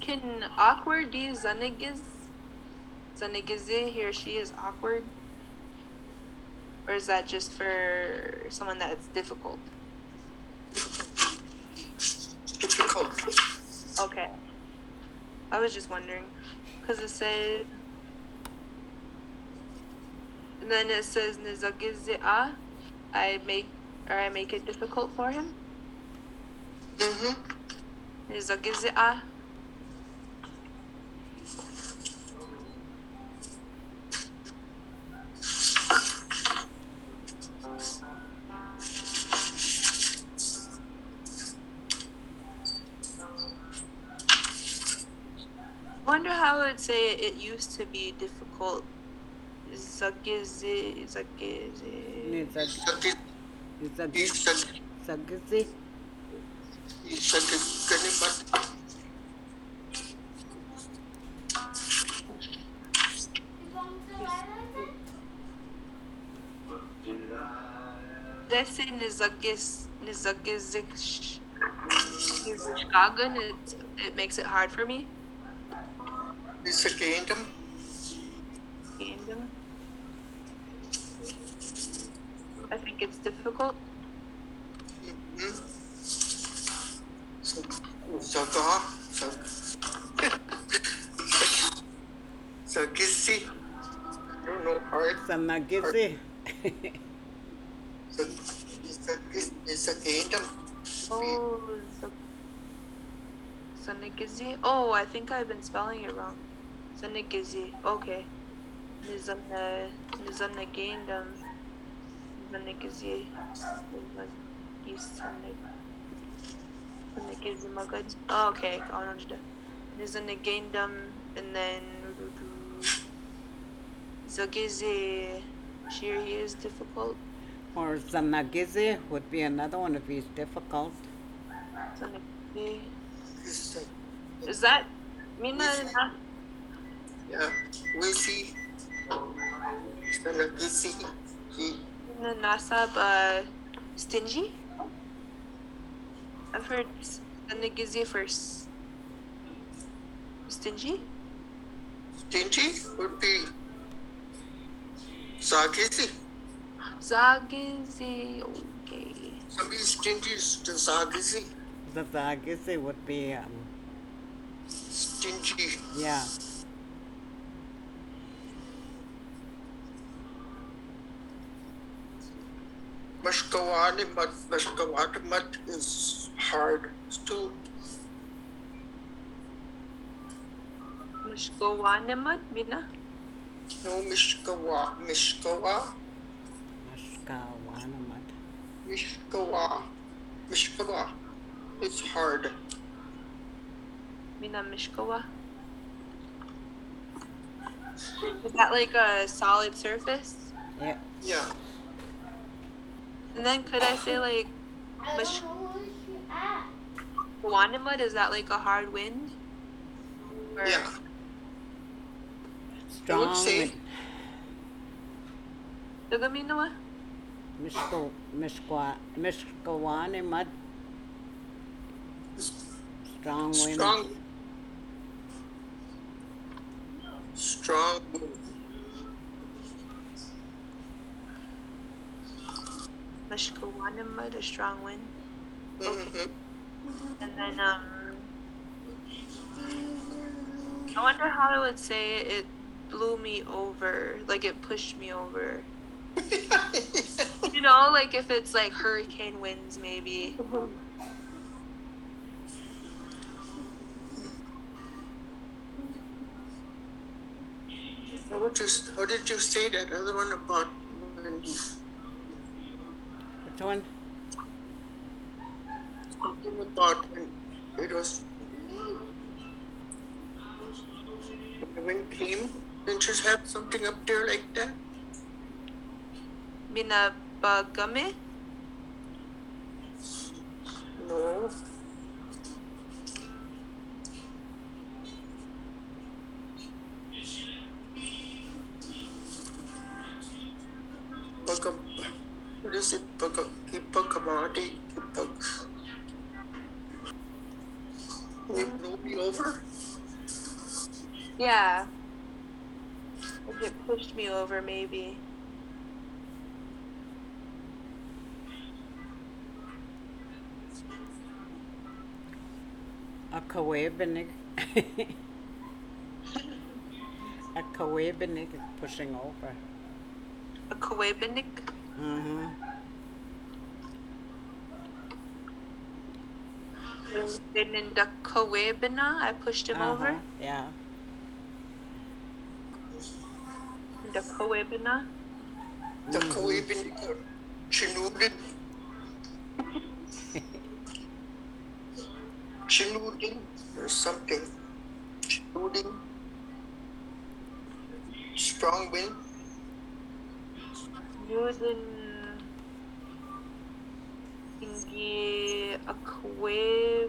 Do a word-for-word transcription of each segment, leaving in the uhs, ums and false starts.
can awkward be zanigiz? Zanigizi, he or she is awkward? Or is that just for someone that's difficult? Difficult. Okay. I was just wondering. Because it said, and then it says nizagizi'a, I make, or I make it difficult for him. Mm-hmm. Nizagizi'a. I wonder how it would say it used to be difficult. Zagizi, zagizi. Nizag- Nizag- Sagzi. Isagganimat. Did I say nizagiz, nizagizish, nizishkagan? It, it makes it hard for me. Isagandam. Kingdom. I think it's difficult. Mm-hmm. Saga. Sagisi. I don't know. Hard. Sanagizi. Isagandam. Oh, Zanigizi. Oh, I think I've been spelling it wrong. Zanigizi. Okay. Nizamna, Nizamna Kingdom. Zanigizi. Zanigizi Magad. Oh, okay. Nizamna Kingdom, and then Zagizi. Sure, he is difficult. Or Sanagizi would be another one if he's difficult. Zanigizi. Is that Mina? Yeah, we see. Sanagisi. Mina Nasab uh, stingy? I've heard Zanigizi first. Stingy? Stingy would be Sagisi. Zagizi. Okay. Somebody stingy is the Sagisi. The Sagizi would be, um, Stingy. yeah. Mashkawanimat. Mashkawanimat is hard too. Mishkowanimat, Mina? No, Mishkawa. Mishkawa. Mashkawanamat. Mishkawa. Mishkawa. It's hard. Mina Mishkowa? Is that like a solid surface? Yeah. Yeah. And then could I say like Mishkowanimat? Is that like a hard wind? Or Yeah. Strong say- wind. Dugaminawa? Mishko, Mishkwa, Mishkawanimat. Strong wind. Strong. Strong. Mishkowanimat, a strong wind. Mm-hmm. And then um I wonder how I would say it blew me over, like it pushed me over. You know, like if it's like hurricane winds maybe. How would you, how did you say that other one about when Which one? something about when it was when the wind came? Didn't you have something up there like that? Minabagame? No. Pagka, what is it? Pagka, Kipagkamati, Kipag. It blew me over. Yeah. Like it pushed me over, maybe. A kawabenik. A kawabenik is pushing over. A Kawebinik. Mm-hmm. And in the Kawebina, I pushed him Uh-huh. over. Yeah. In the Kawebina. The Kawibin Chinudin. Chinudin or something. Chinudin. Strong wind. Nuden. Ingi a Kawe.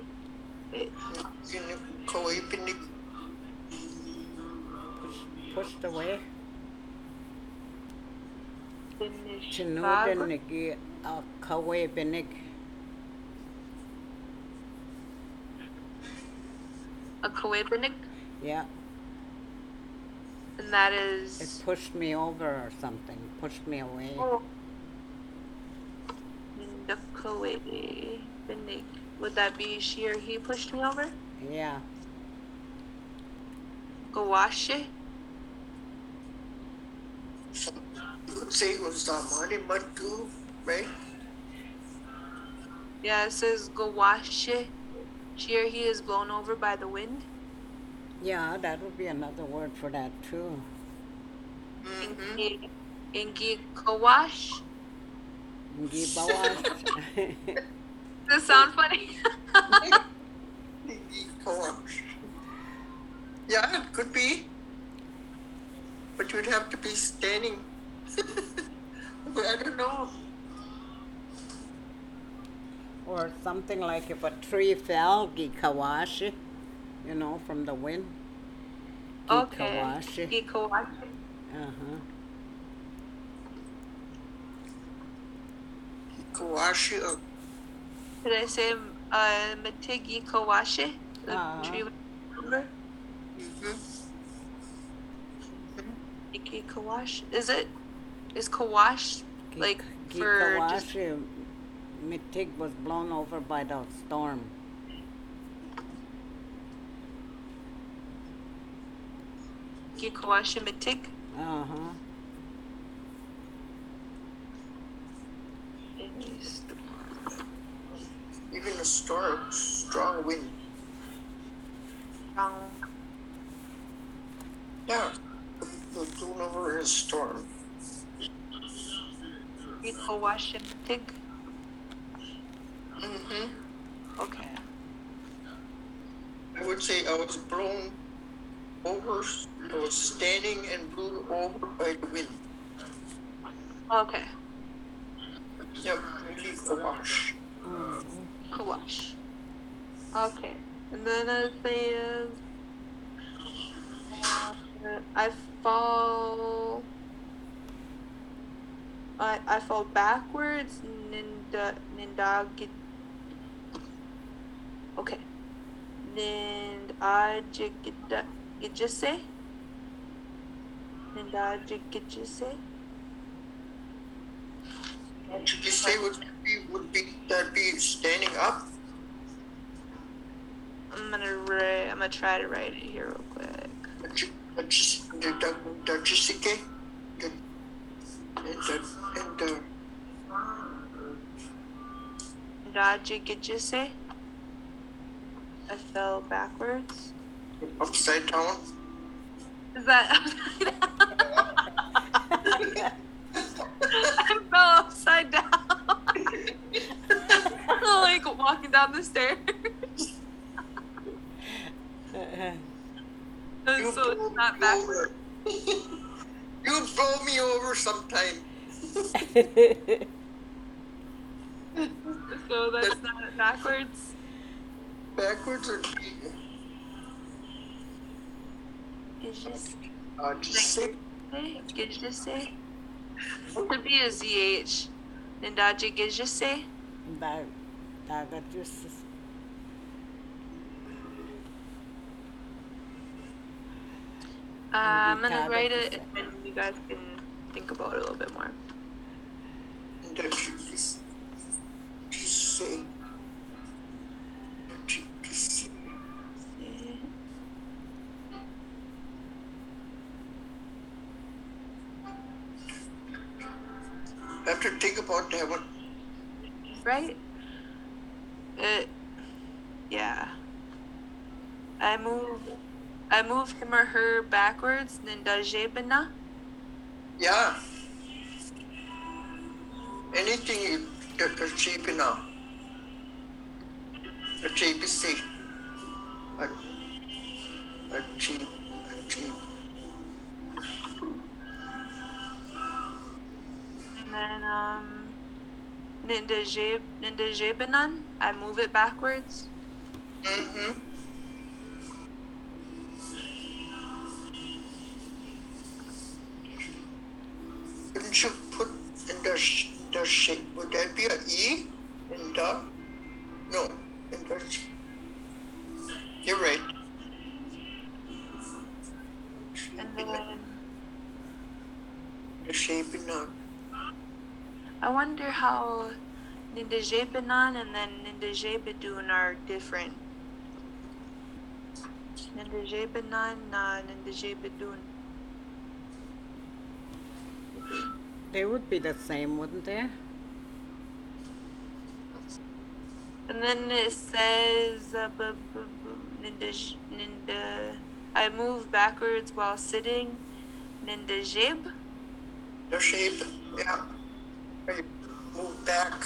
Kawibin. Pushed away. Finish. Chinudeniki a kawabenik. A Kawebinik. Yeah. And that It is. pushed me over or something. Pushed me away. Oh. In the Kawebinik. Would that be she or he pushed me over? Yeah. Gawashe. You would say it was uh, Monty Mud too, right? Yeah, it says Gawashe. She or he is blown over by the wind. Yeah, that would be another word for that too. Mm-hmm. Ingi, Ingi Kawash. Gibawash. Does this sound funny? Kawash. Yeah, it could be. But you'd have to be standing. But I don't know. Or something like if a tree fell, gikawashi, you know, from the wind. Okay. Gikawashi. Ingi Kawash. Uh-huh. Kawashi or Did I say uh, Matigi Kawashi? The Uh-huh. tree number? mm-hmm. Ingi Kawash. Is it? Is Kawash like for just Gikawashi, Mitig was blown over by the storm. Ingi Kawashi Matig? Uh-huh. Even a storm, strong wind. Strong. Yeah, the blown over in a storm. Ingi Kawashi Matig? Mm-hmm. Okay. I would say I was blown over. I was standing and blew over by the wind. Okay. Yep, really Kawash. Kawash. Okay. And then another thing is uh, I fall I I fall backwards ninda ninda get okay. Ninda jigida gijise Ninda jigijise What should you say would be would be that be standing up? I'm gonna write I'm gonna try to write it here real quick. Dajisike? And the and the Ninda jigijise I fell backwards. upside down. Is that I fell upside down. Like walking down the stairs. You So blow it's not me backwards. over. You blow me over sometime. So that's not backwards. Backwards or It's just uh, just say Gijise. It could be a Z H. Nindaji Gijise. That, that, that just is- I'm gonna Ricardo write to it say. and then you guys can think about it a little bit more. And that she's, she's saying, she, she's, I have to think about that one. Right? It, yeah. I move, I move him or her backwards. Nindajebana. Yeah. Anything that the shape now. The shape is safe. A, a cheap, a cheap. And then um, Nindajeb, Nindajebanan. I move it backwards. Mm-hmm. Couldn't you put in the, sh- the shape? Would that be an E in the? No, in the. You're right. And then The shape in the. I wonder how Nindajebanan and then Nindajebadun are different. Nindajebanan, na Nindajebadun. They would be the same, wouldn't they? And then it says, uh, bu- bu- bu- Nindaj- Ninda, I move backwards while sitting. Nindajeb. The shape, yeah. You move back.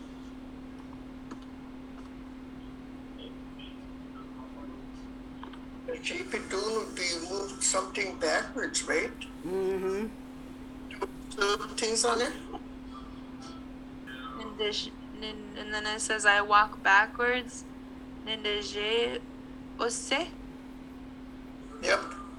The shape it do would be move something backwards, right? Mm-hmm. Two things on it. Nindaj- nin, and then it says, I walk backwards. Nindaje ose. Yep.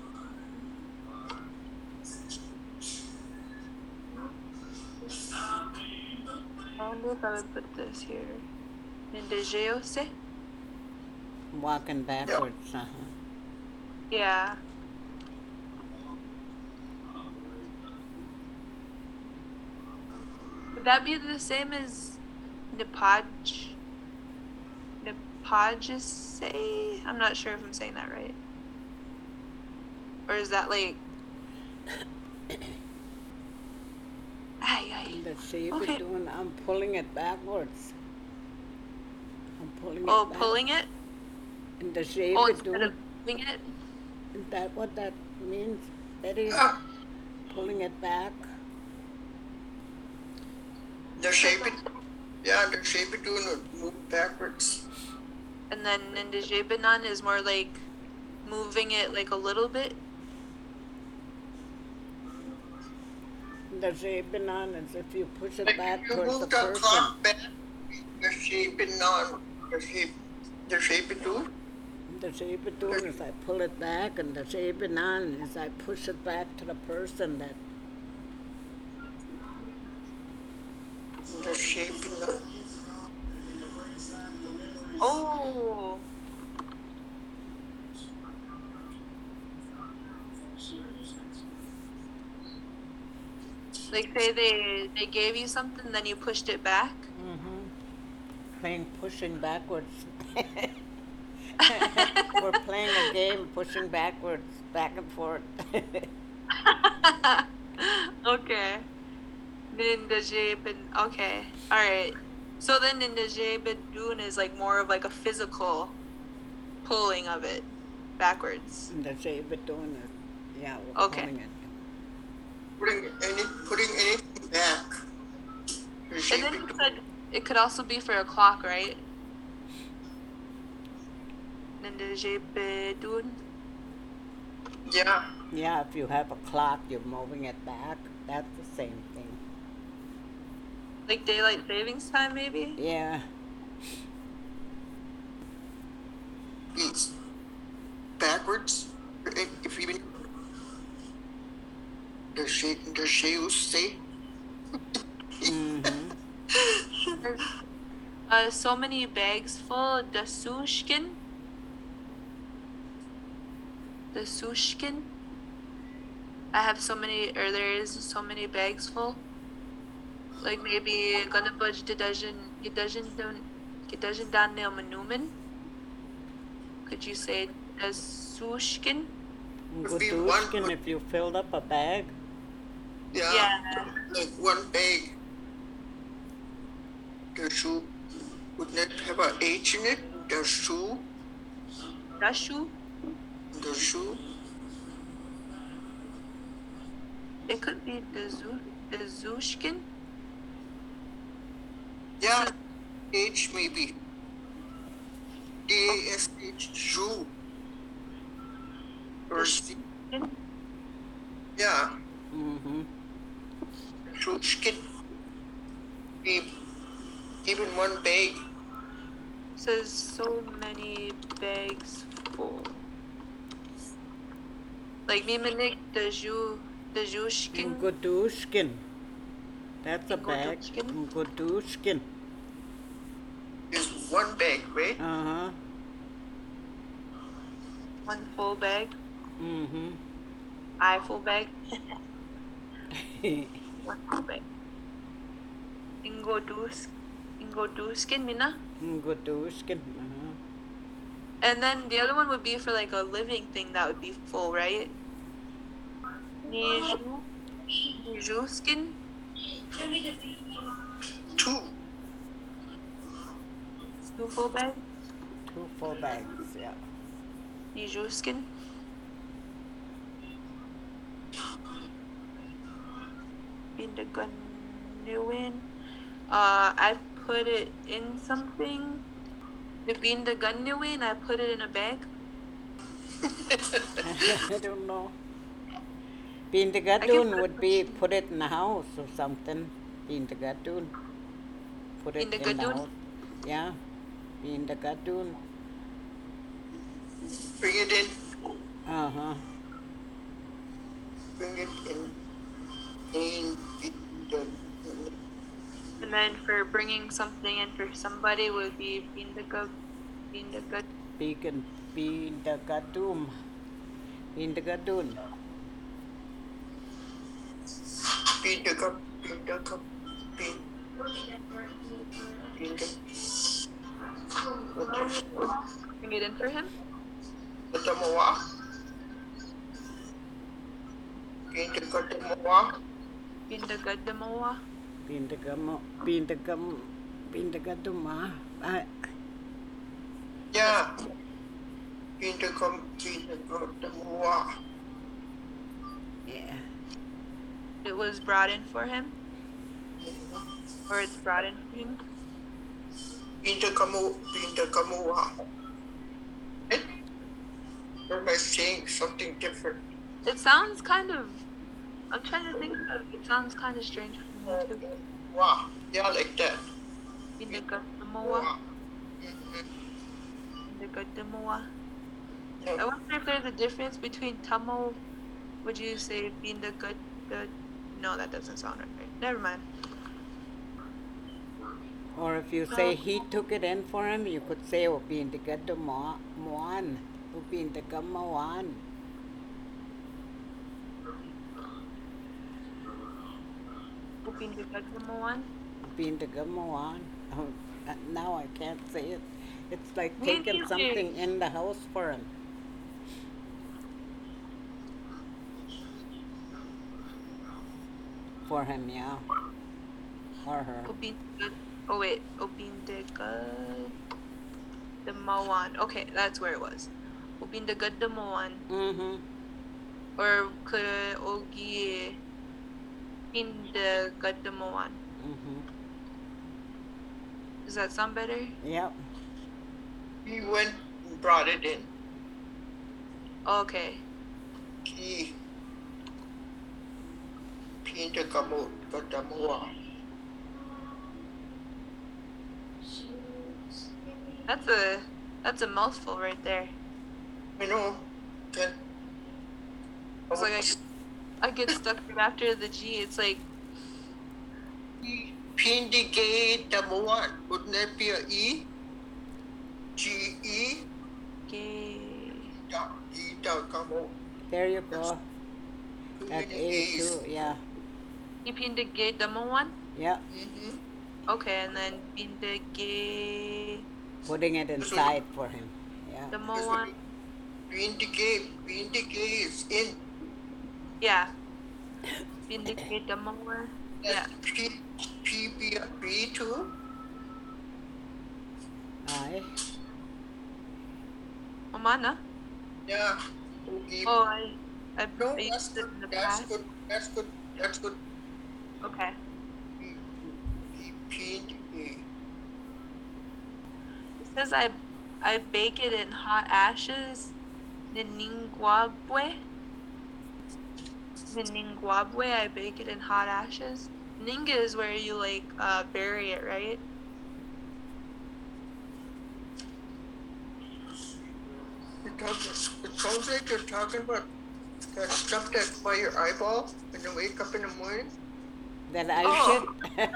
I wonder if I would put this here. Nindaje ose. Walking backwards, uh-huh. Yeah. Would that be the same as Nipaj? Nipajase? I'm not sure if I'm saying that right. Or is that like. Ay, ay. The shape Okay. is doing, I'm pulling it backwards. I'm pulling Oh, it back. pulling it? And the shape Oh, is instead doing, of moving it? is that what that means? Betty? Ah, Pulling it back? the shape it. Yeah, the shape it doing would move backwards. And then Nindajebanan is more like moving it like a little bit. The shape in on is if you push it Like back if you towards the move the person. clock back, the shape it on. The shape, the shape it do. The shape it doing is I pull it back, and the shape in on is I push it back to the person that. The shape in the. Oh. Like say they they gave you something, then you pushed it back. Mm-hmm. Playing pushing backwards. We're playing a game, pushing backwards, back and forth. Okay. Nindajebin. Okay. All right. So then Nindajebidun is like more of like a physical pulling of it backwards. The shape it doing is, yeah, we're Okay. pulling it. Putting any, putting anything back. The And shape then it you do. said it could also be for a clock, right? Nindajebidun. Yeah. Yeah, if you have a clock, you're moving it back. That's the same thing. Like daylight savings time, maybe? Yeah. It's backwards. If if even the shape, the shape say. Mm-hmm. There's, uh, so many bags full. The sushkin. The sushkin. I have so many, or there is so many bags full. Like maybe gonna budge the doesn't it doesn't don't it doesn't down nail manuman. Could you say dasushkin? Would be Gudushkin, one, if you filled up a bag. yeah, Yeah. like one bag. The shoe would not have a H in it. The shoe, Dashu? the shoe. It could be dazu dazushkin. Yeah, H maybe. D A S H, shoe. Or C, Dashkin? yeah, Mm-hmm. shoe skin. Be even one bag. Says so many bags full. Like Miminik daju dajushkin. Gudushkin. That's a bag. Gudushkin? Gudushkin. Is one bag, right? Uh-huh. One full bag. Mm-hmm. I full bag. One full bag. Ingodus Ingoduskin mina. Gudushkin. Uh-huh. And then the other one would be for like a living thing that would be full, right? Niju Nijuskin? Two. Two full bag? Two full bags, yeah. Nijuskin? Bindagunuin. Uh, I put it in something. The Bindagunuin, I put it in a bag. I don't know. Bindagadun would be put it in the house or something. Bindagadun. Put it in the Bindagadun? house. Yeah. Bindagadun. Bring it in. Uh-huh. Bring it in. In the. And then for bringing something in for somebody would be Bindagad. Bindagad. Beacon. Bindagadum. Bindagadun. Bean the cup. Bean the cup. Bean. Bean the. Bring it in for him. What the moa? Bean the cut the moa. Bindagadamoa. Bindagamo. Bindagam. Bindagaduma. I, Yeah. Bean the cup. Bean the cut the moa. yeah. It was brought in for him. Or it's brought in for him. Bean the camo. Bean the camoa. Or am I saying something different? It sounds kind of. I'm trying to think of it. It sounds kind of strange for me too. Wow. Yeah, like that. Bindagadamoa. Mhm. Bindagadamoa. I Yeah. wonder if there's a difference between Tamo. Would you say Bindagad? No, that doesn't sound right. Never mind. Or if you say he took it in for him, you could say oh, Bindagadamuan. Bindagamawan. Bindagadamoan. Bindagamawan. Oh, uh, now I can't say it. It's like Me taking neither. something in the house for him. For him, yeah. Or her. Obindagad. Oh wait, Obindagad. The Mawan. Okay, that's where it was. Obindagad the Mawan. Mm-hmm. Or could Ogi Bindagad the Mawan. Mm-hmm. Does that sound better? Yep. He went and brought it in. Okay. He Pinta Kamo Katamoa. That's a that's a mouthful right there. You know, then It's like I, I get stuck right after the G. It's like Pindigate Tamoan. Wouldn't that be a E? G E gay. da E da Kamo. There you go. Too At many A A's. too, yeah. Ipindige damawan. Yeah. Mm-hmm. Okay, and then pindige Putting it This one, inside for him. Yeah. this one, damawan. indicate, indicate is in. Yeah. Pindige damawan. Yeah. That P, P, P, P too. Aye. Omana. Yeah. Okay. Oh, I I, No, I that's used it good. in the That's past. good. That's good. That's good. Okay. P, P, P, indicate. It says I I bake it in hot ashes. Niningwabwe. Niningwabwe, I bake it in hot ashes. Ninga is where you like uh bury it, right? You're talking, it sounds like you're talking about that stuff that's by your eyeball when you wake up in the morning. Then I Oh. should.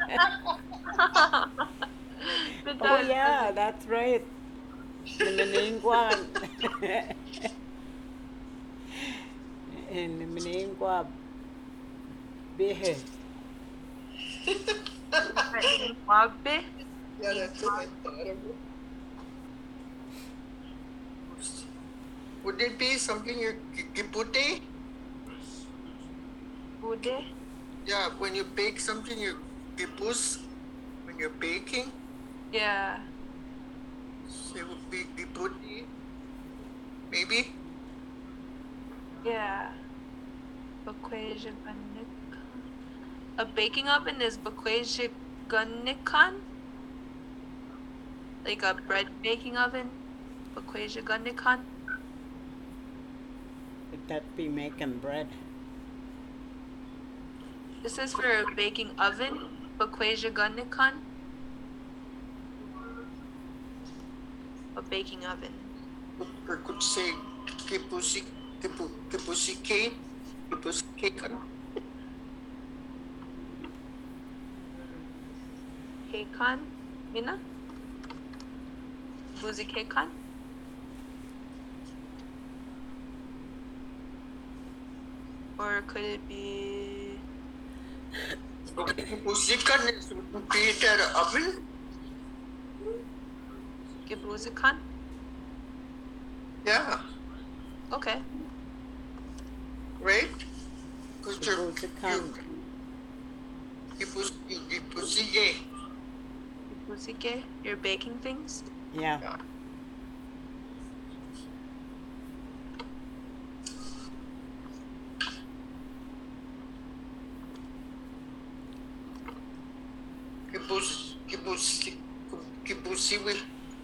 It Oh does, yeah, doesn't it? that's right. The Meningwan. In the Meningwa Bihe. Niningwabwe. Yeah, that's what I thought of it. Would it be something you gibute? Bude. Yeah, when you bake something, you gibus. When you're baking, Yeah. so it would be gibute. Maybe. Yeah. Bakweja Gunnikan. A baking oven is Bakweja Gunnikan? Like a bread baking oven? Bakweja Gunnikan? Would that be making bread? This is for a baking oven. Bakweja Gunnikan? A baking oven. Or could say gibusi, gibu, gibusi cake, gibusi cake. Kekan? Mina? Buzi Kekan? Or could it be Gibusi can is would be that oven. Gibuzikan? Yeah, Okay. right? Because you're Gibusikan. gibusi, gibusi, yeah. Gibuzike? You're baking things? Yeah. Yeah. Kibusi, kibusi, kibusi with.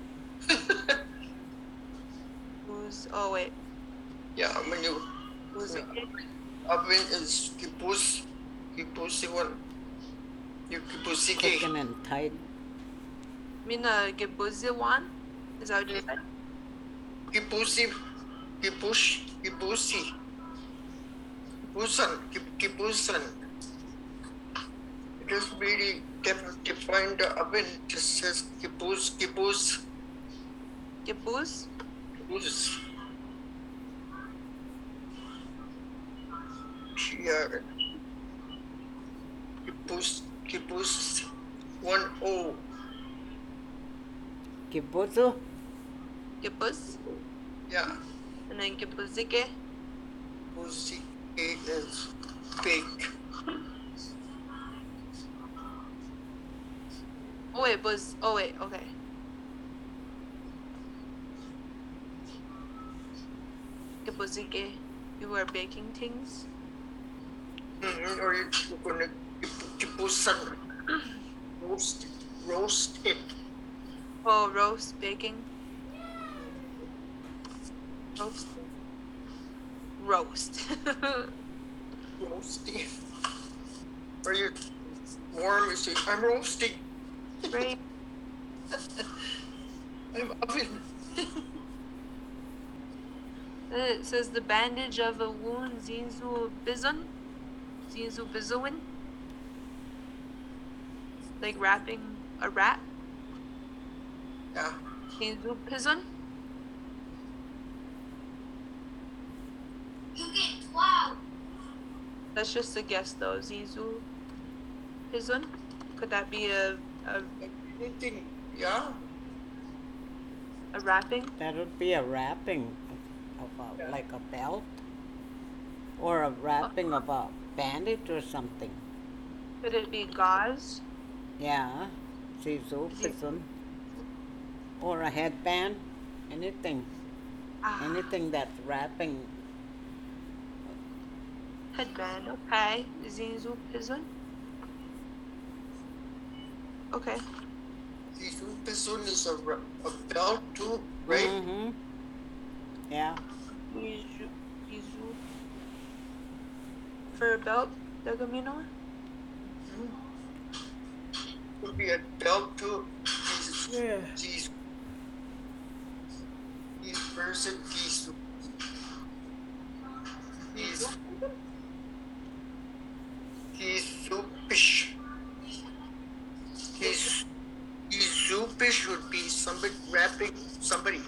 Buz oh wait. Yeah, when you Buzike? oven is kibus, kibusi one. You kibusi cake. Cooking and tight. Mina Gibuziwan? Is that what you said? Kibusi, kibush, kibusi. Kibusan, kib- kibusan. It doesn't really def- define the oven. It just says kibus, kibus, Gibuz? kibus. Yeah. Kibus, kibus. One O. Kibuzu. Gibuz? Yeah. And then Gibuzike? Kibusi cake is baked. Oh wait, Buz oh wait, okay. Gibuzike. You are baking things? Mm-hmm. Or you- you're gonna kib- kibusan. Roast it. Roast it. Oh, roast baking. Roast. Roast. Roasting. Are you warm? You say, I'm roasting. Right. I'm oven. It says the bandage of a wound, Zinzu Bizun. Zinzu Bizuin. Like wrapping a rat. Yeah. Zinzu Pizun. You get twelve. That's just a guess though. Zizu Pizun? Could that be a, a, Anything, yeah. a wrapping? That would be a wrapping of, of a, Yeah. like a belt, or a wrapping of a bandage or something. Could it be gauze? Yeah, sisu Zi- pisun, or a headband, anything, Ah, anything that's wrapping. headband. Okay. Zizu Pizun? Okay. Zizu Pizun is a, r- a belt too, right? Mm-hmm. Yeah. Zizu. Zizu. For a belt, Dagamino? Could be a belt too. Jesus. Yeah. Jesus. He's person Zizu. He's he's soupish. He's he's soupish would be somebody wrapping somebody.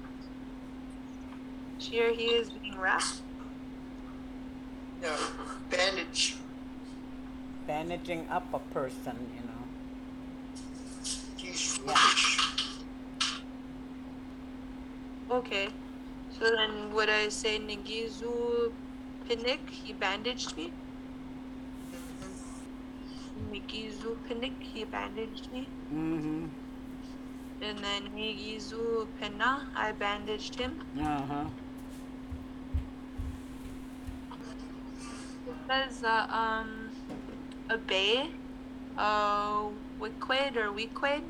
Here he is being wrapped. Yeah, bandage. Bandaging up a person, you know. He's Yeah. soupish. Okay. So then would I say Nigizu Pinnick, he bandaged me? Nigizu Pinnick, he bandaged me. Mm-hmm. And then Nigizu Penna, I bandaged him. Uh-huh. It says uh, um a bay, uh Wiquid or Wequid.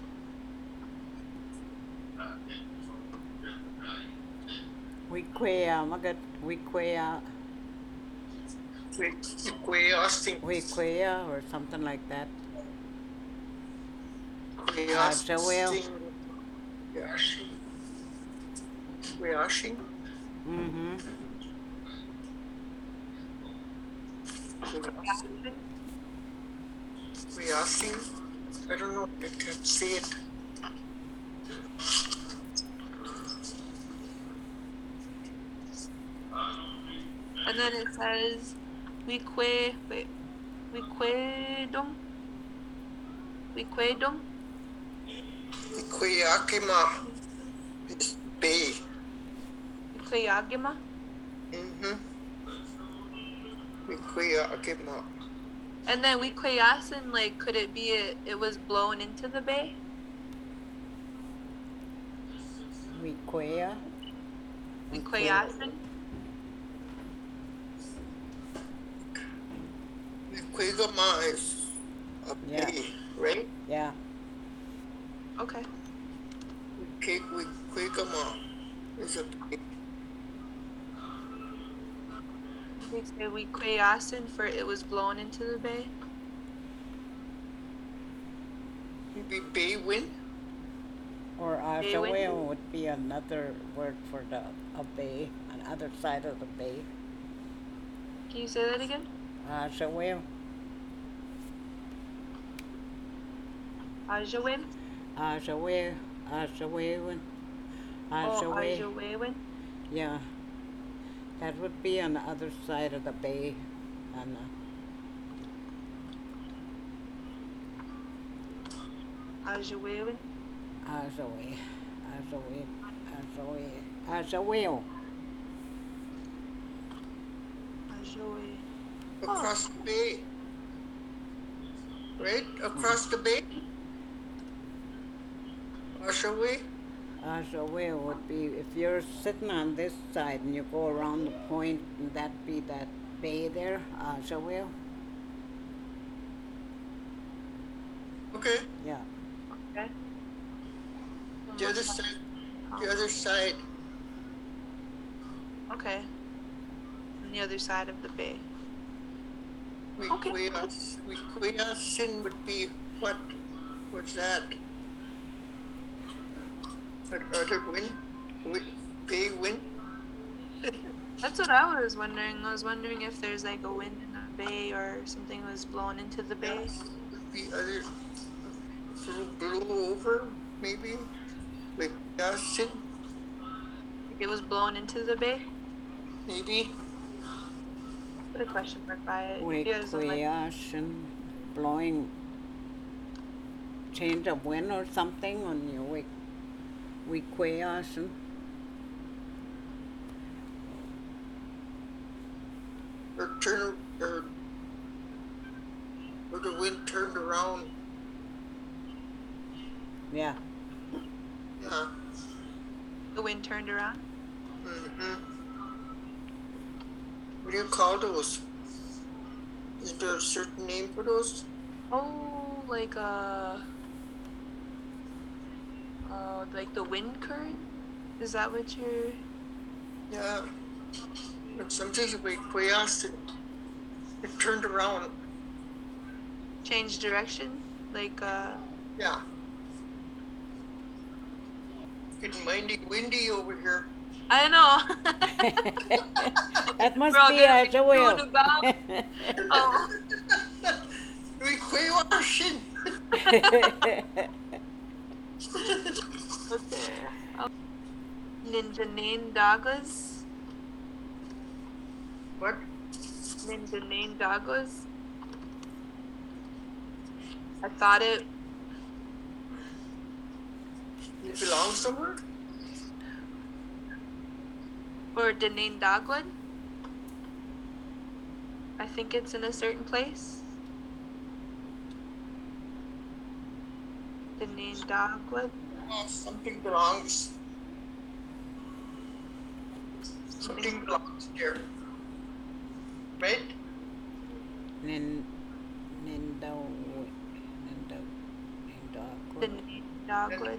Wikwea, magat Wikwea, Quayasing. Wikwea, or something like that. Quayasing. Quayasing. Quayasing. Mm-hmm. Quayasing. I don't know. I can't say it. And then it says Wique wait Wiquedum. Wiquedum. Quayakima is bay. Wiqueagima. Mm-hmm. Quayakima. And then Wiqueasin, like could it be it, it was blown into the bay? Wikwea. Wiqueasin? Quayagama is a Yeah. bay, right? Yeah. Okay. Quayagama is a bay. They say Wiqueasin for it was blown into the bay. Maybe bay wind. Or Bay wind? Ashaweo would be another word for the a bay, on other side of the bay. Can you say that again? Ashaweo. Ajawin? Ashaweo. Ashaweo. Oh, Ashaweo. Ajawewin? Yeah. That would be on the other side of the bay. On the Ajawewin? Ashaweo. Ashaweo. Ashaweo. Ashaweo. Ajawe. Across the bay. Right? Across the bay? Ashaway? Ashaweo would be, if you're sitting on this side and you go around the point, and that be that bay there, Ashaweo. Okay. Yeah. Okay. The other side. The other side. Okay. On the other side of the bay. We Okay. Quayas, we Quayasin would be what? What's that? That other wind? Wi- Bay wind? That's what I was wondering. I was wondering if there's like a wind in the bay or something was blown into the bay. The other blew, blew over, maybe? Like Yasin, Like it was blown into the bay. maybe? Put a question mark by it. We He doesn't like. creation, blowing, change of wind or something on you. We, we creation. Or turn, or, or the wind turned around. Yeah. Yeah. The wind turned around. Mm-hmm. What do you call those? Is there a certain name for those? Oh, like uh, uh, like the wind current. Is that what you're? Yeah. But sometimes we chaos it, it turned around. Change direction, like uh. Yeah. Getting mighty windy over here. I know. That must We're all be gonna a be Joel. doing about. Oh. We creation. Okay. Um, Ninjanane Dagas. What? Ninjanane Dagas. I thought it. It belongs somewhere? Or Danane Dagwood. I think it's in a certain place. Danane Dagwood. Oh, something belongs. Something belongs there. Right? Nin, Nindo, Nindo, Nindo. Danane Dagwood.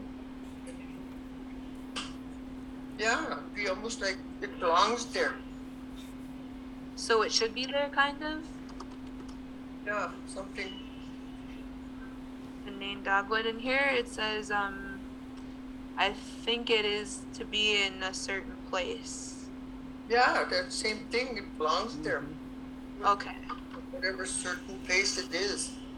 Yeah, it'd be almost like it belongs there. So it should be there, kind of. Yeah, something. Danane Dagwood. And here it says, um, I think it is to be in a certain place. Yeah, that same thing. It belongs there. Okay. Whatever certain place it is.